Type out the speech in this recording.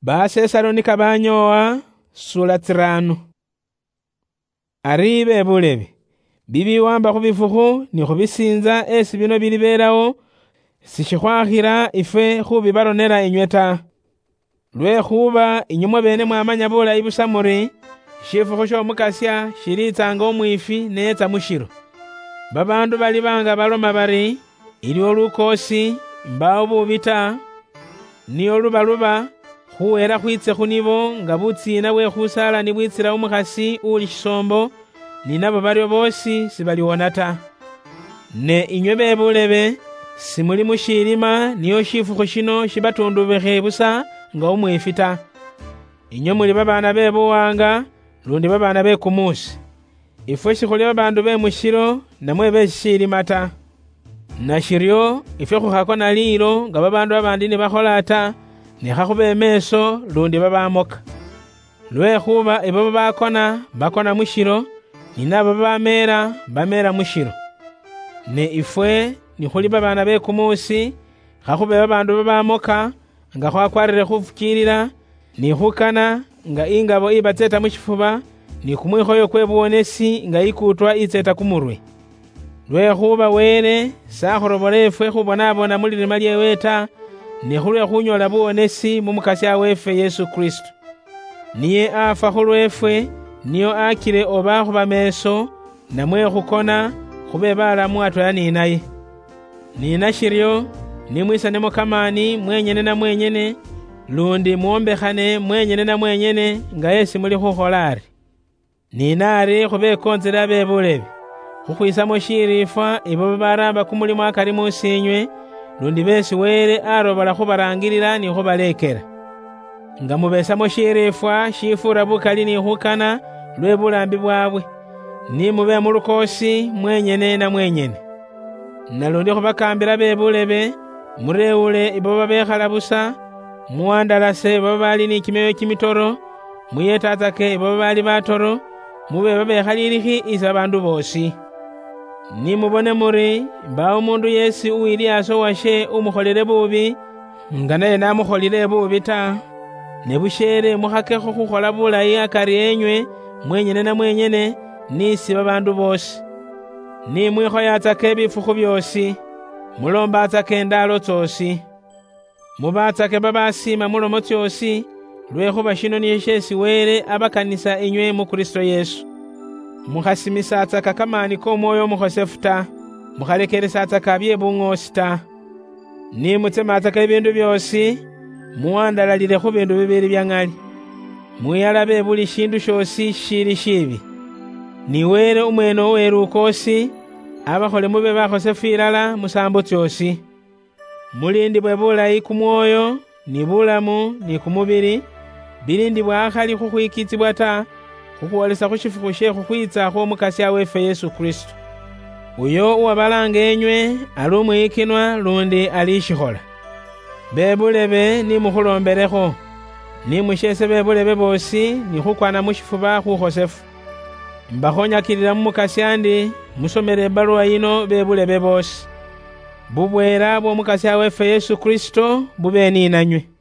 Basesalonika banyowa sura 5. Aribe bulebe bibi wamba kubifuku ni kubisinza esi bino biliberawo sishikhwakhira ife khubibaronera inyweta lwe khuba inyumwa bene mwamanya bulayi busa muri shifukhu shomukasya shilitsanga omwifi netsa mushiro. Babandu bali banga baloma bari iliwo lukosi mbawo bubita niyo lubaluba khuwera khwitse khunibo nga butsina bwe khusala ni bwitsira umukhasi uli shisombo ni nabo baryo bosi sibaliwona ta. Ne inywe bebulebe simuli mushilima niyo shifukhu shino shibatundubikhe busa nga umwifi ta. Inywe muli babana bebuwanga lundi babana bekumusi. Ifwe shikhuli babandu bemushiro namwe beshilima ta. Nashiryo ifwe khukhakona lilo nga babandu babandi ni bakhola ta nekhakhube emeso lundi babamoka. Lwe khuba ibo bakona mushiro ni nabo bamera mushiro. Ne ifwe ni khuli babana bekumusi khakhube babandu babamoka nga khwakwarire khufukilira ni khukana nga ingabo ibatseta mushifuba ni kumwikhoyo kwebuwonesi nga ikutwa itseta kumurwe. Lwe khuba wele sakhurobora efwe khubonabona mulilima lyewe ta ni khulwe khunyola buwonesi mumukasya wefe Yesu Kristo. Niye afa khulwefwe niyo akile oba khuba meso namwe khukona khube balamu atwala ni naye. Ni nashiryo nimwisanemo kamani mwenyene na mwenyene lundi muombekhane mwenyene na mwenyene nga esi muli khukhola ari. Ni nari khube konzela bebulebe khukhwisamo shirifwa ibo babaramba kumulimu akari musinywe lundi besi wele arobola khubarangilira ni khubalekela. Nga mubesamo shirifwa shifura bukali ni khukana lwe bulambi bwabwe ni mube mulukosi mwenyene na mwenyene. Nalundi khubakambila bebulebe mureule ibo babekhala busa muwandalase ibo babali ni kimeyo kimitoro muyetatsake ibo babali batoro mube babekhalilekhi isa bandu bosi. Ni mubone muri mbawo mundu yesi uwili aso washe umukholele bubi nga naye namukholile bubi ta. Ne bushere mukhakekho khukhola bulayi akari enywe mwenyene na mwenyene nisi babandu bosi. Ni mwikhoyatsake bifukhu byosi mulombatsake endalo tsosi mubatsake babasima mulomo tsosi lwekhuba shino niye shesi wele abakanisa inywe mu Kristo Yesu. Mukhasimisatsaka kamani k'omwoyo omukhosefu ta mukhalekelesaatsaka byebung'osi ta. Ni mutsematsaka ibindu byosi muwandalalile khu bindu bibili bya ng'ali mwiyalabe buli shindu shosi shili shibi. Ni wele umwene uwelukosi abakhole mube bakhosefu ilala musambo tsosi. Mulindibwe bulayi kumwoyo ni bulamu ni kumubili bilindibwe akhali khukhwikitsibwa ta khukhwolesa khushifukhu she khukhwitsa khwomukasya wefe Yesu Kristo. Uyo uwabalanga enywe ali umwikinwa lundi ali shikhola. Bebulebe ni mukhulombelekho ni mushese bebulebe bosi ni khukwana mushifuba khukhosefu. Mbakhonyakilila mumukasya ndi musomele ebaluwa yino bebulebe bosi. Bubwela bw'omukasya wefe Yesu Kristo bube ni nanywe.